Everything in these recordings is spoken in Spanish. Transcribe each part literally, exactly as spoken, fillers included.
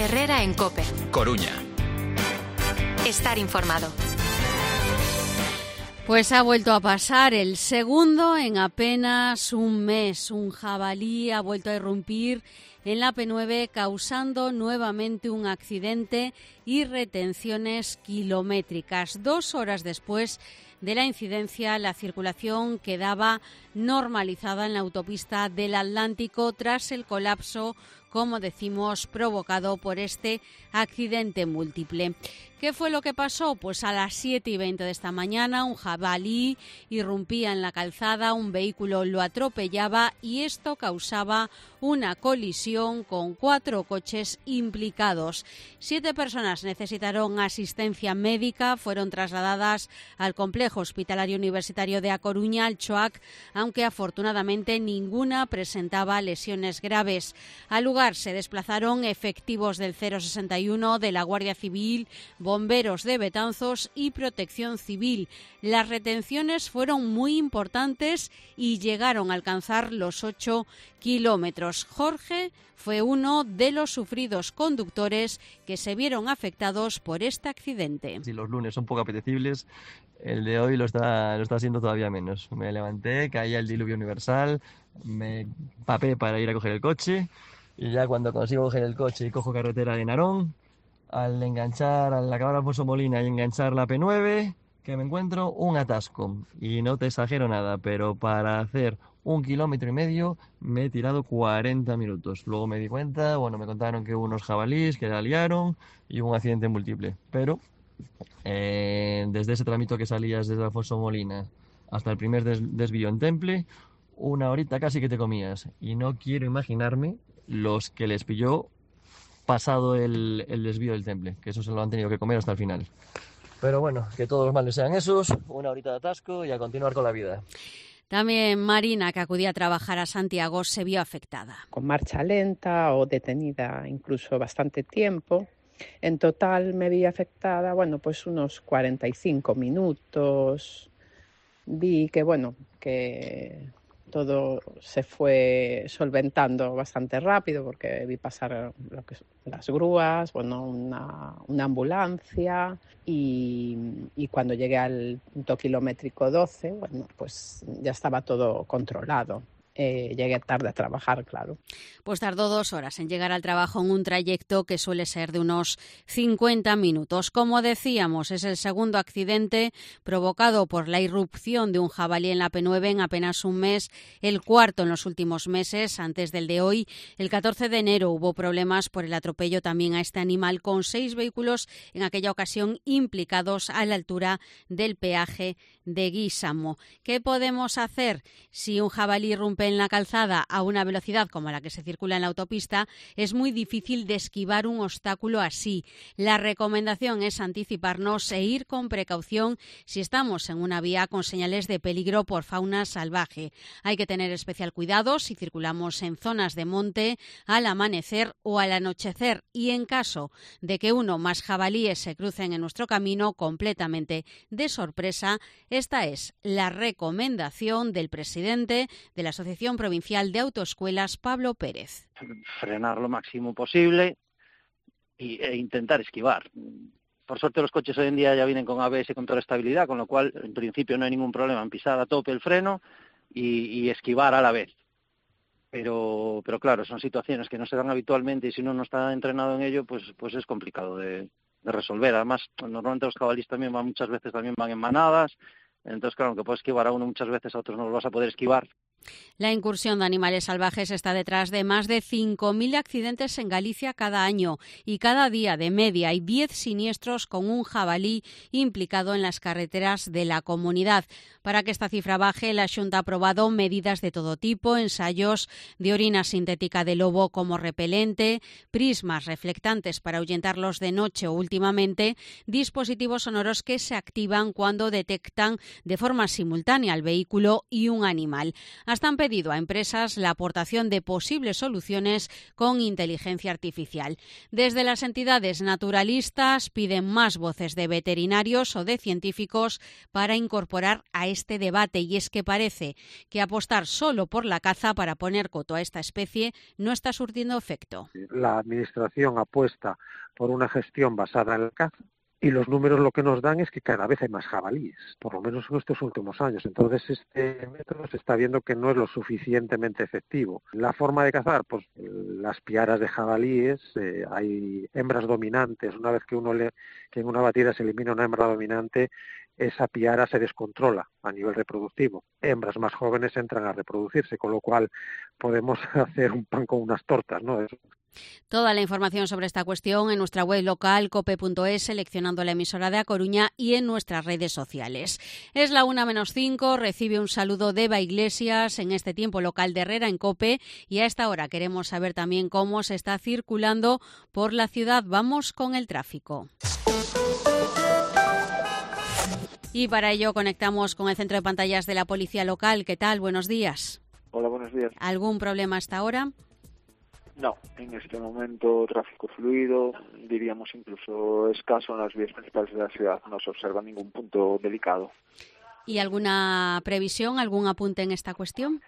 Herrera en COPE. Coruña. Estar informado. Pues ha vuelto a pasar el segundo en apenas un mes. Un jabalí ha vuelto a irrumpir en la P nueve, causando nuevamente un accidente y retenciones kilométricas. Dos horas después de la incidencia, la circulación quedaba normalizada en la autopista del Atlántico tras el colapso, como decimos, provocado por este accidente múltiple. ¿Qué fue lo que pasó? Pues a las siete y veinte de esta mañana un jabalí irrumpía en la calzada, un vehículo lo atropellaba y esto causaba una colisión con cuatro coches implicados. Siete personas necesitaron asistencia médica, fueron trasladadas al complejo hospitalario universitario de A Coruña, al CHOAC, aunque afortunadamente ninguna presentaba lesiones graves. Al lugar se desplazaron efectivos del cero sesenta y uno, de la Guardia Civil, bomberos de Betanzos y Protección Civil. Las retenciones fueron muy importantes y llegaron a alcanzar los ocho kilómetros. Jorge fue uno de los sufridos conductores que se vieron afectados por este accidente. Si los lunes son poco apetecibles, el de hoy lo está, lo está siendo todavía menos. Me levanté, caía el diluvio universal, me papé para ir a coger el coche y ya cuando consigo coger el coche y cojo carretera de Narón, al enganchar, al acabar Alfonso Molina y enganchar la P nueve, que me encuentro un atasco. Y no te exagero nada, pero para hacer un kilómetro y medio me he tirado cuarenta minutos. Luego me di cuenta, bueno, me contaron que hubo unos jabalíes que la liaron y hubo un accidente múltiple. Pero eh, desde ese tramito que salías desde Alfonso Molina hasta el primer des- desvío en Temple, una horita casi que te comías. Y no quiero imaginarme los que les pilló pasado el, el desvío del Temple, que eso se lo han tenido que comer hasta el final. Pero bueno, que todos los males sean esos, una horita de atasco y a continuar con la vida. También Marina, que acudía a trabajar a Santiago, se vio afectada. Con marcha lenta o detenida incluso bastante tiempo. En total me vi afectada, bueno, pues unos cuarenta y cinco minutos. Vi que, bueno, que todo se fue solventando bastante rápido porque vi pasar lo que, las grúas, bueno, una, una ambulancia y, y cuando llegué al punto kilométrico doce, bueno, pues ya estaba todo controlado. Eh, llegué tarde a trabajar, claro. Pues tardó dos horas en llegar al trabajo en un trayecto que suele ser de unos cincuenta minutos. Como decíamos, es el segundo accidente provocado por la irrupción de un jabalí en la P nueve en apenas un mes, el cuarto en los últimos meses. Antes del de hoy, el catorce de enero, hubo problemas por el atropello también a este animal, con seis vehículos en aquella ocasión implicados a la altura del peaje de Guísamo. ¿Qué podemos hacer si un jabalí irrumpe en la calzada a una velocidad como la que se circula en la autopista? Es muy difícil de esquivar un obstáculo así. La recomendación es anticiparnos e ir con precaución si estamos en una vía con señales de peligro por fauna salvaje. Hay que tener especial cuidado si circulamos en zonas de monte al amanecer o al anochecer, y en caso de que uno más jabalíes se crucen en nuestro camino completamente de sorpresa, esta es la recomendación del presidente de la Asociación Provincial de Autoescuelas, Pablo Pérez. Frenar lo máximo posible y, e intentar esquivar. Por suerte los coches hoy en día ya vienen con A B S con toda estabilidad, con lo cual en principio no hay ningún problema en pisar a tope el freno y, y esquivar a la vez. Pero, pero claro, son situaciones que no se dan habitualmente y si uno no está entrenado en ello, pues, pues es complicado de, de resolver. Además, normalmente los jabalíes también van, muchas veces también van en manadas. Entonces, claro, aunque puedes esquivar a uno muchas veces, a otros no los vas a poder esquivar. La incursión de animales salvajes está detrás de más de cinco mil accidentes en Galicia cada año y cada día de media hay diez siniestros con un jabalí implicado en las carreteras de la comunidad. Para que esta cifra baje, la Xunta ha aprobado medidas de todo tipo, ensayos de orina sintética de lobo como repelente, prismas reflectantes para ahuyentarlos de noche o, últimamente, dispositivos sonoros que se activan cuando detectan de forma simultánea al vehículo y un animal. Hasta han pedido a empresas la aportación de posibles soluciones con inteligencia artificial. Desde las entidades naturalistas piden más voces de veterinarios o de científicos para incorporar a este debate, y es que parece que apostar solo por la caza para poner coto a esta especie no está surtiendo efecto. La Administración apuesta por una gestión basada en la caza, y los números lo que nos dan es que cada vez hay más jabalíes, por lo menos en estos últimos años. Entonces este método se está viendo que no es lo suficientemente efectivo. La forma de cazar, pues las piaras de jabalíes, eh, hay hembras dominantes. Una vez que uno le, que en una batida se elimina una hembra dominante, esa piara se descontrola a nivel reproductivo. Hembras más jóvenes entran a reproducirse, con lo cual podemos hacer un pan con unas tortas, ¿no? Eso. Toda la información sobre esta cuestión en nuestra web local cope punto es, seleccionando la emisora de A Coruña, y en nuestras redes sociales. Es la una menos cinco, recibe un saludo de Eva Iglesias en este tiempo local de Herrera en COPE, y a esta hora queremos saber también cómo se está circulando por la ciudad. Vamos con el tráfico. Y para ello conectamos con el centro de pantallas de la policía local. ¿Qué tal? Buenos días. Hola, buenos días. ¿Algún problema hasta ahora? No, en este momento tráfico fluido, diríamos incluso escaso en las vías principales de la ciudad. No se observa ningún punto delicado. ¿Y alguna previsión, algún apunte en esta cuestión?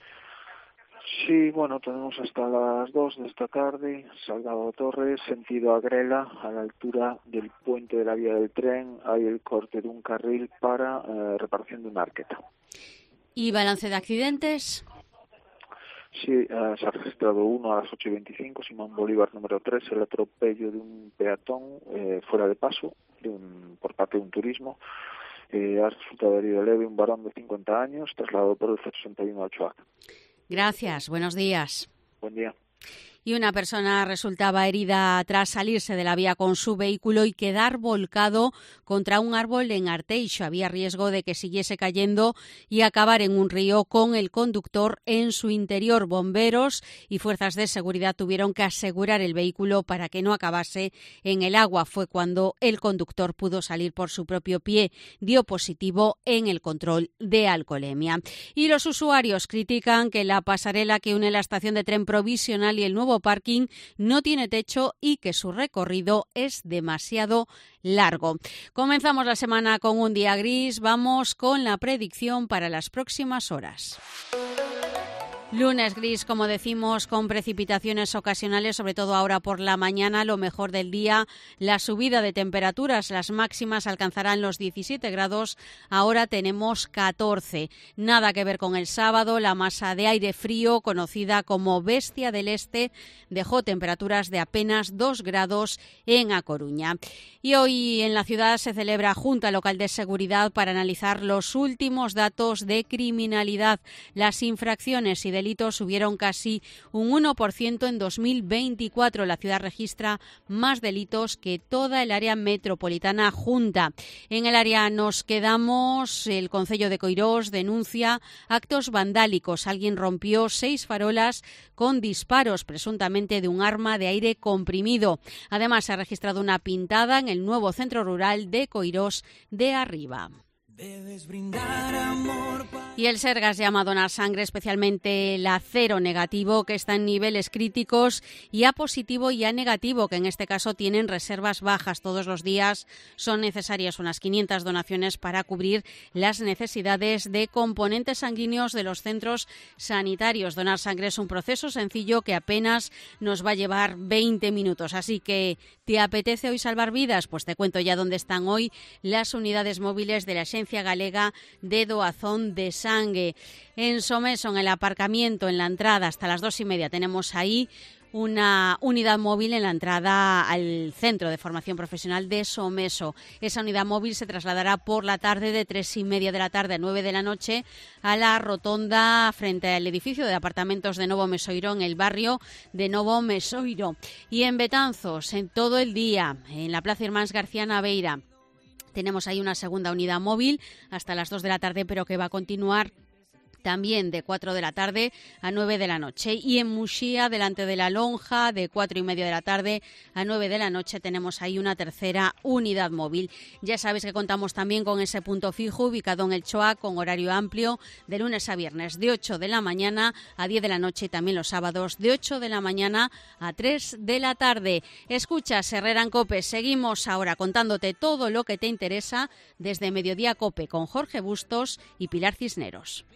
Sí, bueno, tenemos hasta las dos de esta tarde, Salgado Torres, sentido Agrela, a la altura del puente de la vía del tren, hay el corte de un carril para eh, reparación de una arqueta. ¿Y balance de accidentes? Sí, eh, se ha registrado uno a las ocho y veinticinco, Simón Bolívar número tres, el atropello de un peatón eh, fuera de paso de un, por parte de un turismo. Eh, ha resultado herido leve un varón de cincuenta años, trasladado por el sesenta y uno a Ochoa. Gracias, buenos días. Buen día. Y una persona resultaba herida tras salirse de la vía con su vehículo y quedar volcado contra un árbol en Arteixo. Había riesgo de que siguiese cayendo y acabar en un río con el conductor en su interior. Bomberos y fuerzas de seguridad tuvieron que asegurar el vehículo para que no acabase en el agua. Fue cuando el conductor pudo salir por su propio pie. Dio positivo en el control de alcoholemia. Y los usuarios critican que la pasarela que une la estación de tren provisional y el nuevo parking no tiene techo y que su recorrido es demasiado largo. Comenzamos la semana con un día gris. Vamos con la predicción para las próximas horas. Lunes gris, como decimos, con precipitaciones ocasionales, sobre todo ahora por la mañana. Lo mejor del día, la subida de temperaturas. Las máximas alcanzarán los diecisiete grados, ahora tenemos catorce. Nada que ver con el sábado. La masa de aire frío, conocida como bestia del este, dejó temperaturas de apenas dos grados en A Coruña. Y hoy en la ciudad se celebra Junta Local de Seguridad para analizar los últimos datos de criminalidad. Las infracciones y delitos subieron casi un uno por ciento en dos mil veinticuatro. La ciudad registra más delitos que toda el área metropolitana junta. En el área nos quedamos. El Concello de Coirós denuncia actos vandálicos. Alguien rompió seis farolas con disparos, presuntamente de un arma de aire comprimido. Además, se ha registrado una pintada en el nuevo centro rural de Coirós de Arriba. Y el Sergas llama a donar sangre, especialmente la cero negativo, que está en niveles críticos, y A positivo y A negativo, que en este caso tienen reservas bajas. Todos los días son necesarias unas quinientas donaciones para cubrir las necesidades de componentes sanguíneos de los centros sanitarios. Donar sangre es un proceso sencillo que apenas nos va a llevar veinte minutos. Así que, ¿te apetece hoy salvar vidas? Pues te cuento ya dónde están hoy las unidades móviles de la Agencia Galega de Doazón de Sangue. En Someso, en el aparcamiento, en la entrada, hasta las dos y media, tenemos ahí una unidad móvil en la entrada al Centro de Formación Profesional de Someso. Esa unidad móvil se trasladará por la tarde de tres y media de la tarde a nueve de la noche a la rotonda frente al edificio de apartamentos de Novo Mesoiro, en el barrio de Novo Mesoiro. Y en Betanzos, en todo el día, en la Plaza Irmáns García Naveira, tenemos ahí una segunda unidad móvil hasta las dos de la tarde, pero que va a continuar también de cuatro de la tarde a nueve de la noche. Y en Muxía, delante de la Lonja, de cuatro y media de la tarde a nueve de la noche, tenemos ahí una tercera unidad móvil. Ya sabéis que contamos también con ese punto fijo ubicado en el Choa, con horario amplio de lunes a viernes, de ocho de la mañana a diez de la noche, y también los sábados de ocho de la mañana a tres de la tarde. Escuchas Herrera en COPE. Seguimos ahora contándote todo lo que te interesa desde Mediodía COPE con Jorge Bustos y Pilar Cisneros.